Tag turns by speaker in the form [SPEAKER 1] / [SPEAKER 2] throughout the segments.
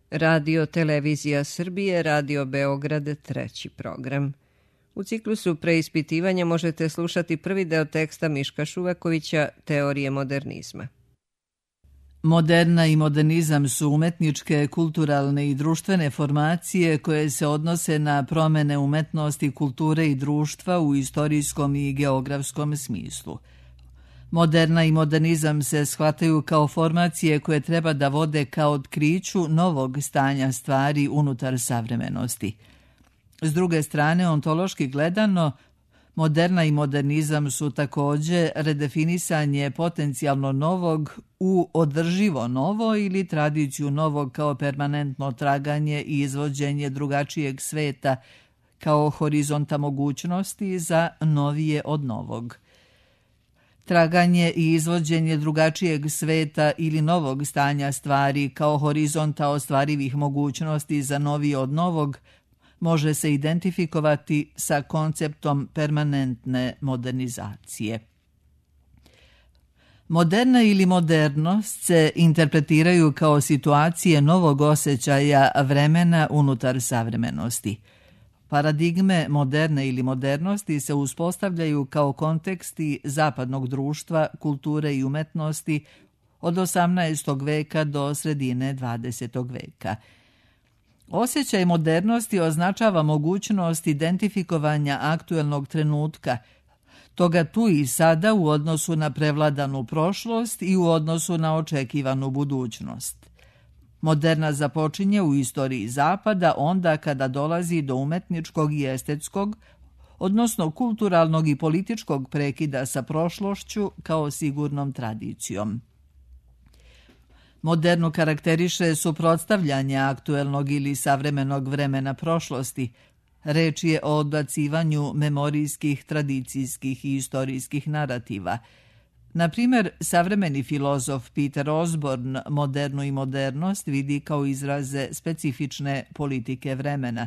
[SPEAKER 1] Radio Televizija Srbije, Radio Beograd, treći program. U ciklusu preispitivanja možete slušati prvi deo teksta Miška Šuvakovića Teorije modernizma.
[SPEAKER 2] Moderna i modernizam su umetničke, kulturalne i društvene formacije koje se odnose na promene umetnosti, kulture i društva u istorijskom i geografskom smislu. Moderna i modernizam se shvataju kao formacije koje treba da vode ka otkriću novog stanja stvari unutar savremenosti. S druge strane, ontološki gledano, moderna i modernizam su takođe redefinisanje potencijalno novog u održivo novo ili tradiciju novog kao permanentno traganje i izvođenje drugačijeg sveta kao horizonta mogućnosti za novije od novog. Traganje i izvođenje drugačijeg sveta ili novog stanja stvari kao horizonta ostvarivih mogućnosti za novije od novog može se identifikovati sa konceptom permanentne modernizacije. Moderna ili modernost se interpretiraju kao situacije novog osjećaja vremena unutar savremenosti. Paradigme moderne ili modernosti se uspostavljaju kao konteksti zapadnog društva, kulture i umetnosti od 18. veka do sredine 20. veka. Osjećaj modernosti označava mogućnost identifikovanja aktuelnog trenutka, toga tu i sada u odnosu na prevladanu prošlost i u odnosu na očekivanu budućnost. Moderna započinje u istoriji Zapada onda kada dolazi do umetničkog i estetskog, odnosno kulturalnog i političkog prekida sa prošlošću kao sigurnom tradicijom. Modernu karakteriše suprotstavljanje aktuelnog ili savremenog vremena prošlosti. Reč je o odbacivanju memorijskih, tradicijskih i istorijskih narativa. Na primjer, savremeni filozof Peter Osborne modernu i modernost vidi kao izraze specifične politike vremena.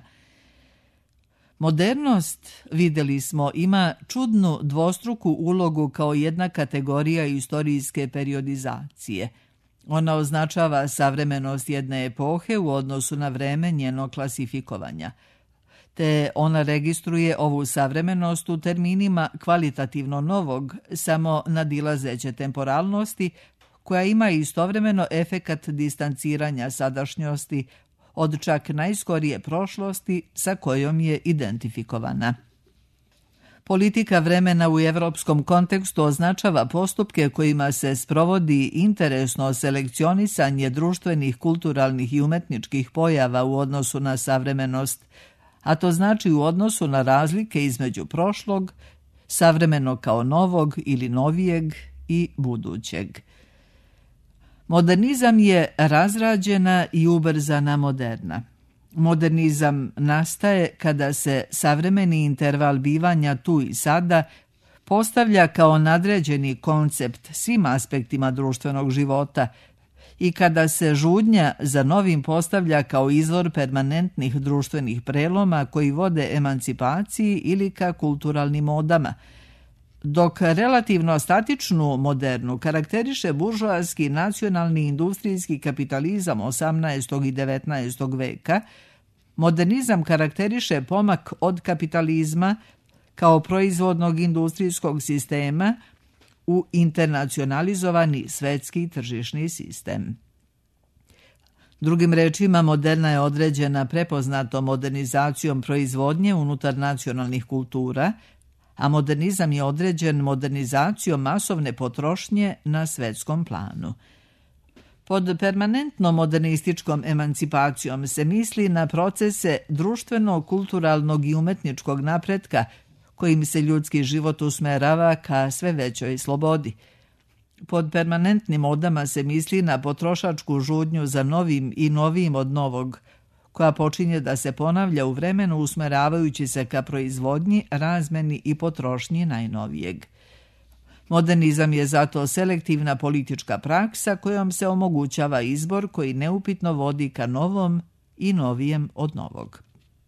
[SPEAKER 2] Modernost, vidjeli smo, ima čudnu dvostruku ulogu kao jedna kategorija istorijske periodizacije. Ona označava savremenost jedne epohe u odnosu na vreme njenog klasifikovanja. Te ona registruje ovu savremenost u terminima kvalitativno novog, samo nadilazeće temporalnosti, koja ima istovremeno efekat distanciranja sadašnjosti od čak najskorije prošlosti sa kojom je identifikovana. Politika vremena u evropskom kontekstu označava postupke kojima se sprovodi interesno selekcionisanje društvenih, kulturalnih i umetničkih pojava u odnosu na savremenost, a to znači u odnosu na razlike između prošlog, savremenog kao novog ili novijeg i budućeg. Modernizam je razrađena i ubrzana moderna. Modernizam nastaje kada se savremeni interval bivanja tu i sada postavlja kao nadređeni koncept svim aspektima društvenog života i kada se žudnja za novim postavlja kao izvor permanentnih društvenih preloma koji vode emancipaciji ili ka kulturalnim modama, dok relativno statičnu modernu karakteriše buržoaski nacionalni industrijski kapitalizam 18. i 19. veka, modernizam karakteriše pomak od kapitalizma kao proizvodnog industrijskog sistema u internacionalizovani svetski tržišni sistem. Drugim rečima, moderna je određena prepoznatom modernizacijom proizvodnje unutar nacionalnih kultura, a modernizam je određen modernizacijom masovne potrošnje na svetskom planu. Pod permanentno modernističkom emancipacijom se misli na procese društvenog, kulturalnog i umetničkog napretka kojim se ljudski život usmerava ka sve većoj slobodi. Pod permanentnim modama se misli na potrošačku žudnju za novim i novijim od novog, koja počinje da se ponavlja u vremenu usmeravajući se ka proizvodnji, razmeni i potrošnji najnovijeg. Modernizam je zato selektivna politička praksa kojom se omogućava izbor koji neupitno vodi ka novom i novijem od novog.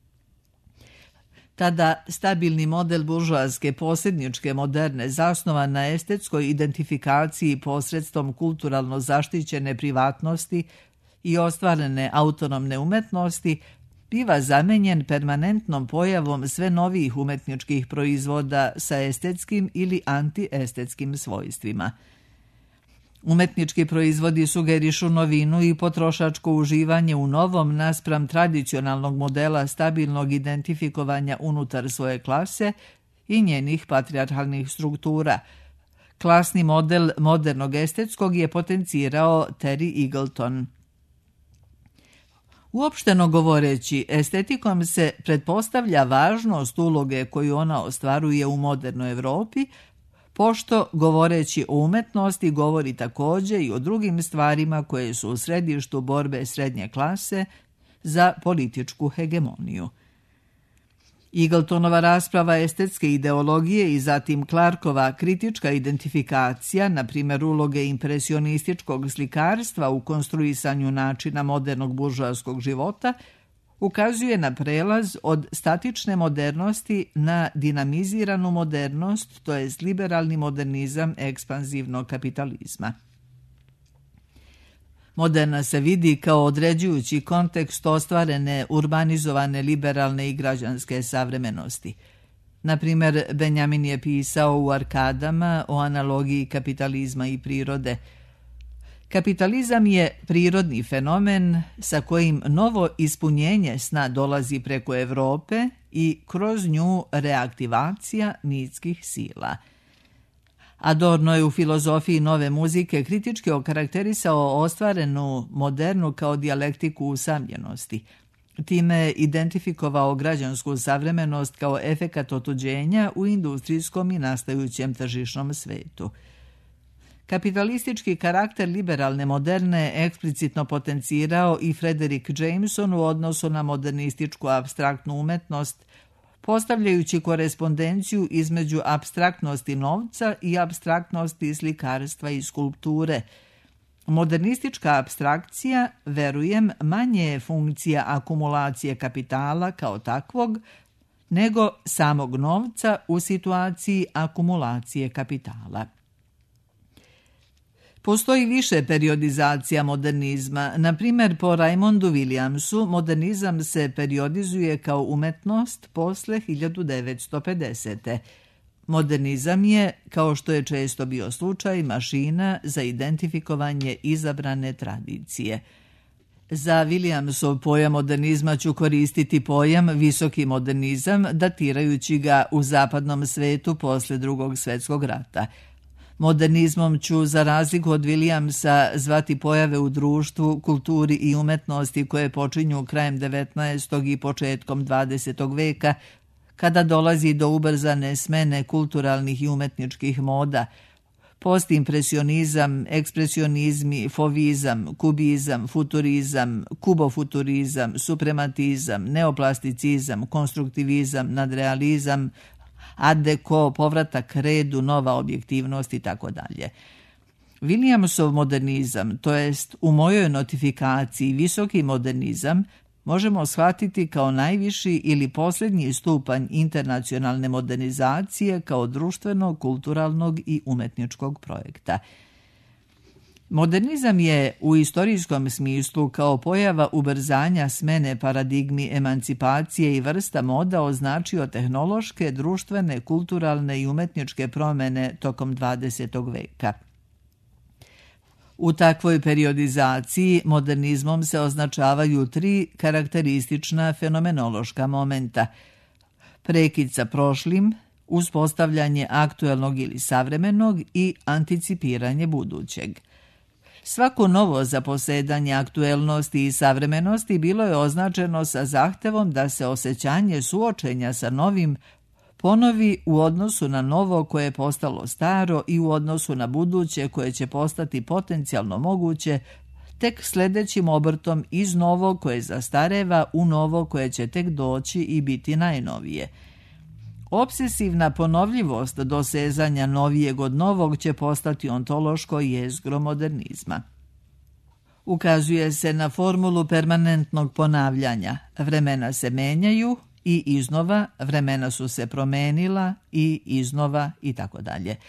[SPEAKER 2] Tada stabilni model buržoaske posredničke moderne zasnovan na estetskoj identifikaciji posredstvom kulturalno zaštićene privatnosti i ostvarene autonomne umetnosti biva zamenjen permanentnom pojavom sve novijih umetničkih proizvoda sa estetskim ili antiestetskim svojstvima. Umetnički proizvodi sugerišu novinu i potrošačko uživanje u novom naspram tradicionalnog modela stabilnog identifikovanja unutar svoje klase i njenih patrijarhalnih struktura. Klasni model modernog estetskog je potencirao Terry Eagleton. Uopšteno govoreći, estetikom se pretpostavlja važnost uloge koju ona ostvaruje u modernoj Evropi, pošto, govoreći o umetnosti, govori također i o drugim stvarima koje su u središtu borbe srednje klase za političku hegemoniju. Eagletonova rasprava estetske ideologije i zatim Clarkova kritička identifikacija, na primjer uloge impresionističkog slikarstva u konstruisanju načina modernog buržoaskog života, ukazuje na prelaz od statične modernosti na dinamiziranu modernost, to jest liberalni modernizam ekspanzivnog kapitalizma. Moderna se vidi kao određujući kontekst ostvarene urbanizovane liberalne i građanske savremenosti. Na primjer, Benjamin je pisao u Arkadama o analogiji kapitalizma i prirode. Kapitalizam je prirodni fenomen sa kojim novo ispunjenje sna dolazi preko Evrope i kroz nju reaktivacija mitskih sila. Adorno je u filozofiji nove muzike kritički okarakterisao ostvarenu modernu kao dijalektiku usamljenosti. Time je identifikovao građansku savremenost kao efekat otuđenja u industrijskom i nastajućem tržišnom svetu. Kapitalistički karakter liberalne moderne eksplicitno potencirao i Frederick Jameson u odnosu na modernističku apstraktnu umetnost, postavljajući korespondenciju između apstraktnosti novca i apstraktnosti slikarstva i skulpture. Modernistička apstrakcija, verujem, manje je funkcija akumulacije kapitala kao takvog, nego samog novca u situaciji akumulacije kapitala. Postoji više periodizacija modernizma. Na primjer, po Raymondu Williamsu, modernizam se periodizuje kao umetnost posle 1950. Modernizam je, kao što je često bio slučaj, mašina za identifikovanje izabrane tradicije. Za Williamsov pojam modernizma ću koristiti pojam visoki modernizam, datirajući ga u zapadnom svetu posle Drugog svjetskog rata. Modernizmom ću, za razliku od Williamsa, zvati pojave u društvu, kulturi i umetnosti koje počinju krajem 19. i početkom 20. veka, kada dolazi do ubrzane smene kulturalnih i umetničkih moda. Postimpresionizam, ekspresionizmi, fovizam, kubizam, futurizam, kubofuturizam, suprematizam, neoplasticizam, konstruktivizam, nadrealizam, art deco, povratak redu, nova objektivnost i tako dalje. Williamsov modernizam, to jest u mojoj notifikaciji visoki modernizam, možemo shvatiti kao najviši ili posljednji stupanj internacionalne modernizacije kao društvenog, kulturalnog i umetničkog projekta. Modernizam je u istorijskom smislu kao pojava ubrzanja smene paradigmi emancipacije i vrsta moda označio tehnološke, društvene, kulturalne i umetničke promjene tokom 20. veka. U takvoj periodizaciji modernizmom se označavaju tri karakteristična fenomenološka momenta: prekid sa prošlim, uspostavljanje aktuelnog ili savremenog i anticipiranje budućeg. Svako novo zaposedanje aktuelnosti i savremenosti bilo je označeno sa zahtevom da se osjećanje suočenja sa novim ponovi u odnosu na novo koje je postalo staro i u odnosu na buduće koje će postati potencijalno moguće, tek sljedećim obrtom iz novog koje zastareva u novo koje će tek doći i biti najnovije. Obsesivna ponovljivost dosezanja novijeg od novog će postati ontološko jezgro modernizma. Ukazuje se na formulu permanentnog ponavljanja. Vremena se menjaju i iznova, vremena su se promenila i iznova i tako dalje.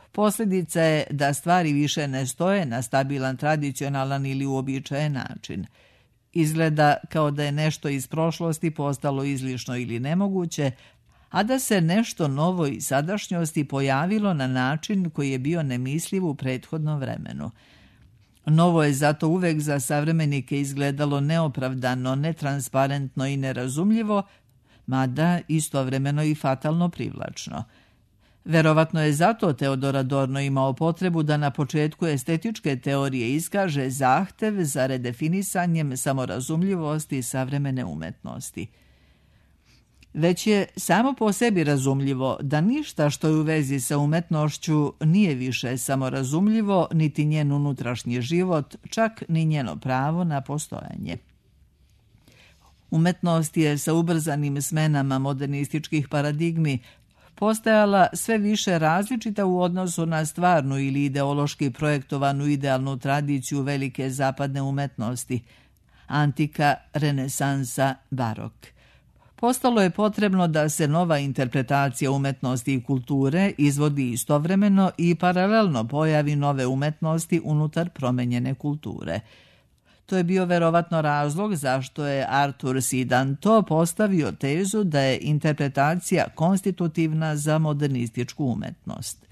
[SPEAKER 2] Posljedica je da stvari više ne stoje na stabilan, tradicionalan ili uobičajen način. Izgleda kao da je nešto iz prošlosti postalo izlišno ili nemoguće, a da se nešto novo iz sadašnjosti pojavilo na način koji je bio nemisliv u prethodnom vremenu. Novo je zato uvek za savremenike izgledalo neopravdano, netransparentno i nerazumljivo, mada istovremeno i fatalno privlačno. Verovatno je zato Teodor Adorno imao potrebu da na početku estetičke teorije iskaže zahtev za redefinisanjem samorazumljivosti savremene umetnosti. Već je samo po sebi razumljivo da ništa što je u vezi sa umetnošću nije više samorazumljivo, niti njen unutrašnji život, čak ni njeno pravo na postojanje. Umetnost je sa ubrzanim smenama modernističkih paradigmi postajala sve više različita u odnosu na stvarnu ili ideološki projektovanu idealnu tradiciju velike zapadne umetnosti, antika, renesansa, barok. Postalo je potrebno da se nova interpretacija umetnosti i kulture izvodi istovremeno i paralelno pojavi nove umetnosti unutar promenjene kulture. To je bio verovatno razlog zašto je Arthur C. Danto postavio tezu da je interpretacija konstitutivna za modernističku umetnost.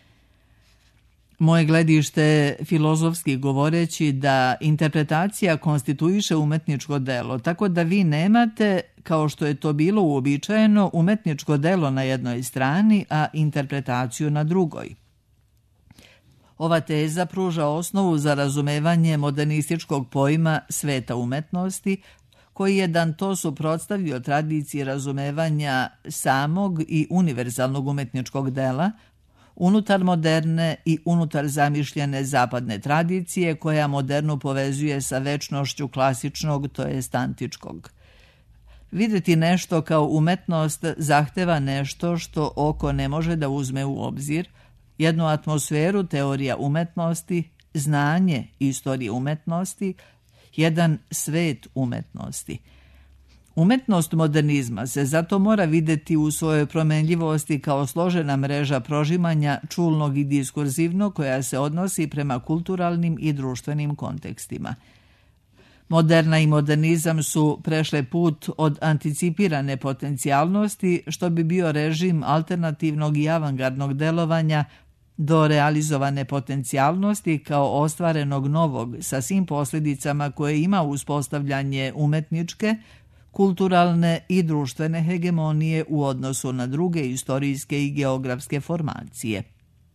[SPEAKER 2] Moje gledište je filozofski govoreći da interpretacija konstituiše umetničko delo, tako da vi nemate, kao što je to bilo uobičajeno, umetničko delo na jednoj strani, a interpretaciju na drugoj. Ova teza pruža osnovu za razumevanje modernističkog pojma sveta umetnosti, koji je Danto suprotstavio tradiciji razumevanja samog i univerzalnog umetničkog dela, unutar moderne i unutar zamišljene zapadne tradicije koja modernu povezuje sa večnošću klasičnog, to jest antičkog. Vidjeti nešto kao umetnost zahteva nešto što oko ne može da uzme u obzir, jednu atmosferu teorija umetnosti, znanje istorije umetnosti, jedan svet umetnosti. Umetnost modernizma se zato mora vidjeti u svojoj promenljivosti kao složena mreža prožimanja čulnog i diskurzivnog koja se odnosi prema kulturalnim i društvenim kontekstima. Moderna i modernizam su prešle put od anticipirane potencijalnosti, što bi bio režim alternativnog i avangardnog delovanja, do realizovane potencijalnosti kao ostvarenog novog sa svim posljedicama koje ima uspostavljanje umetničke, kulturalne i društvene hegemonije u odnosu na druge istorijske i geografske formacije.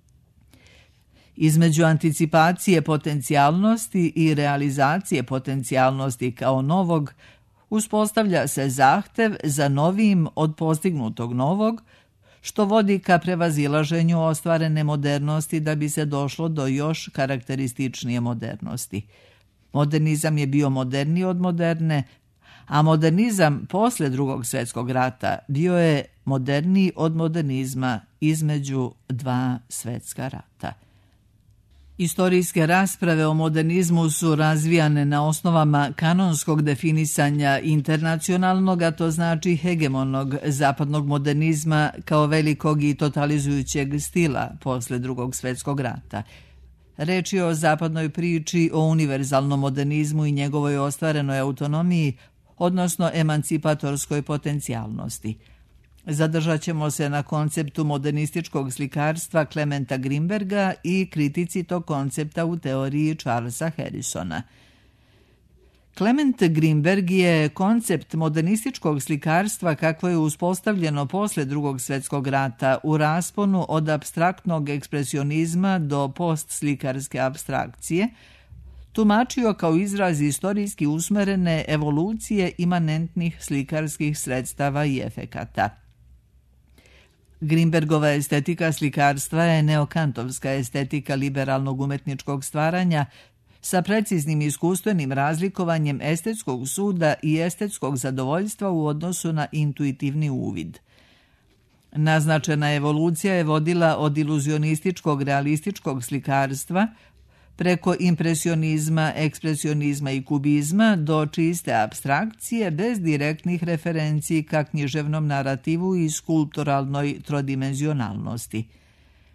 [SPEAKER 2] Između anticipacije potencijalnosti i realizacije potencijalnosti kao novog uspostavlja se zahtev za novim od postignutog novog, što vodi ka prevazilaženju ostvarene modernosti da bi se došlo do još karakterističnije modernosti. Modernizam je bio moderniji od moderne, a modernizam posle Drugog svjetskog rata bio je moderniji od modernizma između dva svjetska rata. Istorijske rasprave o modernizmu su razvijane na osnovama kanonskog definisanja internacionalnog, a to znači hegemonog zapadnog modernizma kao velikog i totalizujućeg stila posle Drugog svjetskog rata. Reč je o zapadnoj priči o univerzalnom modernizmu i njegovoj ostvarenoj autonomiji, odnosno emancipatorskoj potencijalnosti. Zadržat ćemo se na konceptu modernističkog slikarstva Clementa Grimberga i kritici tog koncepta u teoriji Charlesa Harrisona. Clement Grimberg je koncept modernističkog slikarstva kakvo je uspostavljeno posle Drugog svjetskog rata u rasponu od apstraktnog ekspresionizma do postslikarske apstrakcije tumačio kao izraz istorijski usmerene evolucije imanentnih slikarskih sredstava i efekata. Grimbergova estetika slikarstva je neokantovska estetika liberalnog umetničkog stvaranja sa preciznim iskustvenim razlikovanjem estetskog suda i estetskog zadovoljstva u odnosu na intuitivni uvid. Naznačena evolucija je vodila od iluzionističkog realističkog slikarstva preko impresionizma, ekspresionizma i kubizma do čiste apstrakcije bez direktnih referenciji ka književnom narativu i skulpturalnoj trodimenzionalnosti.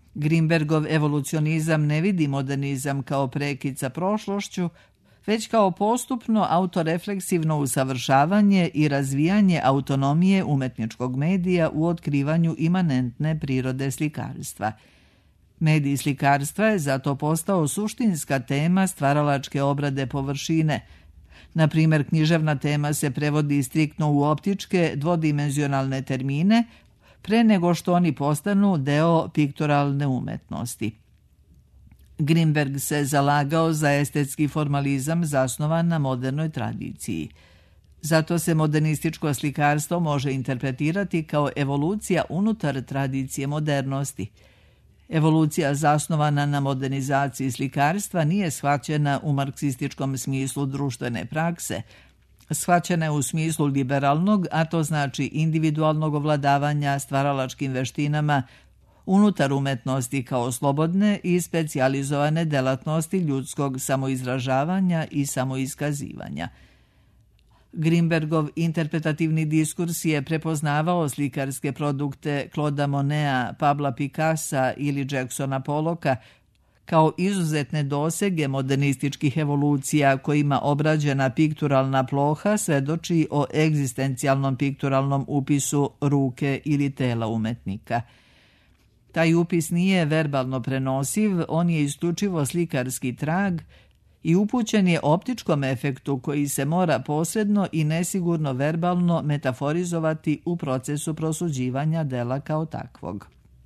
[SPEAKER 2] Grinbergov evolucionizam ne vidi modernizam kao prekid sa prošlošću, već kao postupno autorefleksivno usavršavanje i razvijanje autonomije umetničkog medija u otkrivanju imanentne prirode slikarstva. Medij slikarstva je zato postao suštinska tema stvaralačke obrade površine. Na primjer, književna tema se prevodi striktno u optičke, dvodimenzionalne termine, pre nego što oni postanu deo pikturalne umetnosti. Grinberg se zalagao za estetski formalizam zasnovan na modernoj tradiciji. Zato se modernističko slikarstvo može interpretirati kao evolucija unutar tradicije modernosti. Evolucija zasnovana na modernizaciji slikarstva nije shvaćena u marksističkom smislu društvene prakse, shvaćena je u smislu liberalnog, a to znači individualnog ovladavanja stvaralačkim veštinama unutar umetnosti kao slobodne i specijalizovane delatnosti ljudskog samoizražavanja i samoiskazivanja. Grinbergov interpretativni diskurs je prepoznavao slikarske produkte Claudea Moneta, Pabla Picassa ili Jacksona Pollocka kao izuzetne dosege modernističkih evolucija kojima obrađena pikturalna ploha svedoči o egzistencijalnom pikturalnom upisu ruke ili tela umetnika. Taj upis nije verbalno prenosiv, on je isključivo slikarski trag i upućen je optičkom efektu koji se mora posredno i nesigurno verbalno metaforizovati u procesu prosuđivanja dela kao takvog.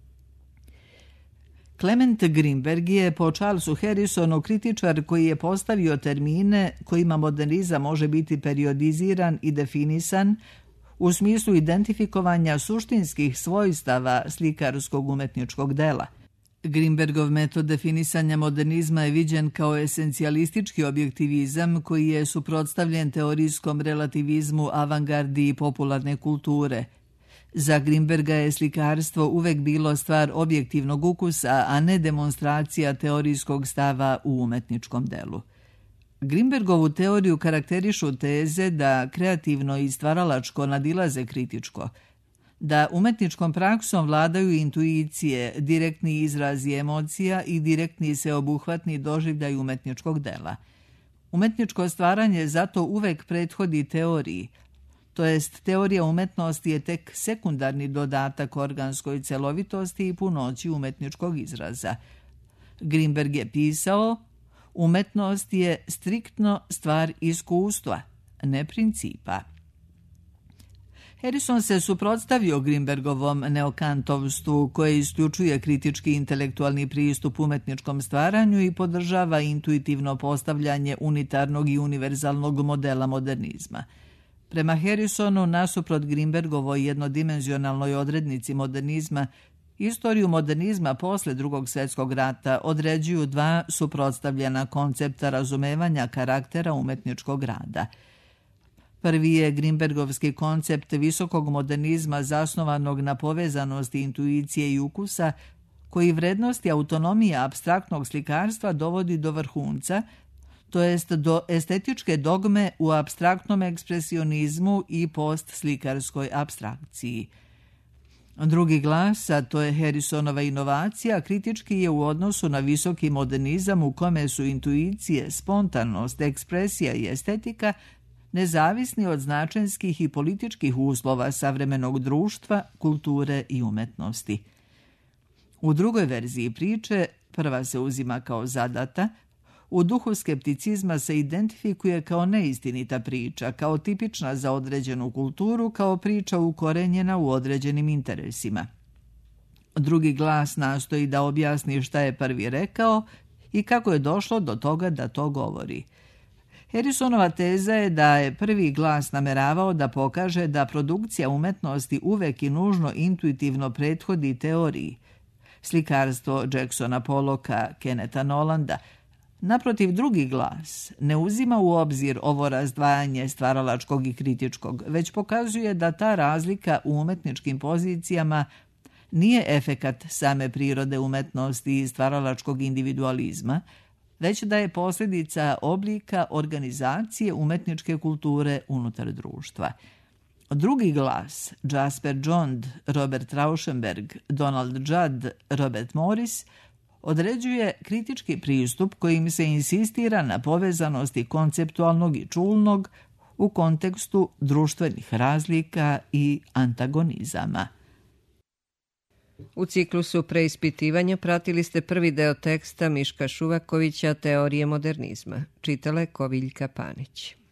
[SPEAKER 2] Clement Greenberg je po Charlesu Harrisonu kritičar koji je postavio termine kojima modernizam može biti periodiziran i definisan u smislu identifikovanja suštinskih svojstava slikarskog umetničkog dela. Grinbergov metod definisanja modernizma je viđen kao esencijalistički objektivizam koji je suprotstavljen teorijskom relativizmu avangardi i popularne kulture. Za Grinberga je slikarstvo uvek bilo stvar objektivnog ukusa, a ne demonstracija teorijskog stava u umetničkom delu. Grinbergovu teoriju karakterišu teze da kreativno i stvaralačko nadilaze kritičko, da umetničkom praksom vladaju intuicije, direktni izrazi emocija i direktni sveobuhvatni doživljaj umetničkog dela. Umetničko stvaranje zato uvek prethodi teoriji, to jest teorija umetnosti je tek sekundarni dodatak organskoj celovitosti i punoći umetničkog izraza. Grinberg je pisao: umetnost je striktno stvar iskustva, ne principa. Harrison se suprotstavio Grinbergovom neokantovstvu koje isključuje kritički intelektualni pristup umetničkom stvaranju i podržava intuitivno postavljanje unitarnog i univerzalnog modela modernizma. Prema Harrisonu, nasuprot Grinbergovoj jednodimenzionalnoj odrednici modernizma, istoriju modernizma posle Drugog svjetskog rata određuju dva suprotstavljena koncepta razumevanja karaktera umetničkog rada. Prvi je Grinbergovski koncept visokog modernizma zasnovanog na povezanosti intuicije i ukusa, koji vrednosti autonomije apstraktnog slikarstva dovodi do vrhunca, to jest do estetičke dogme u apstraktnom ekspresionizmu i post-slikarskoj apstrakciji. Drugi glas, a to je Harrisonova inovacija, kritički je u odnosu na visoki modernizam u kome su intuicije, spontanost, ekspresija i estetika nezavisni od značenskih i političkih uslova savremenog društva, kulture i umetnosti. U drugoj verziji priče, prva se uzima kao zadata, u duhu skepticizma se identifikuje kao neistinita priča, kao tipična za određenu kulturu, kao priča ukorenjena u određenim interesima. Drugi glas nastoji da objasni šta je prvi rekao i kako je došlo do toga da to govori. Harrisonova teza je da je prvi glas nameravao da pokaže da produkcija umetnosti uvek i nužno intuitivno prethodi teoriji. Slikarstvo Jacksona Pollocka, Kennetha Nolanda. Naprotiv, drugi glas ne uzima u obzir ovo razdvajanje stvaralačkog i kritičkog, već pokazuje da ta razlika u umetničkim pozicijama nije efekat same prirode umetnosti i stvaralačkog individualizma, već da je posljedica oblika organizacije umetničke kulture unutar društva. Drugi glas, Jasper John, Robert Rauschenberg, Donald Judd, Robert Morris, određuje kritički pristup kojim se insistira na povezanosti konceptualnog i čulnog u kontekstu društvenih razlika i antagonizama.
[SPEAKER 1] U ciklusu preispitivanja pratili ste prvi deo teksta Miška Šuvakovića Teorije modernizma. Čitala je Koviljka Panić.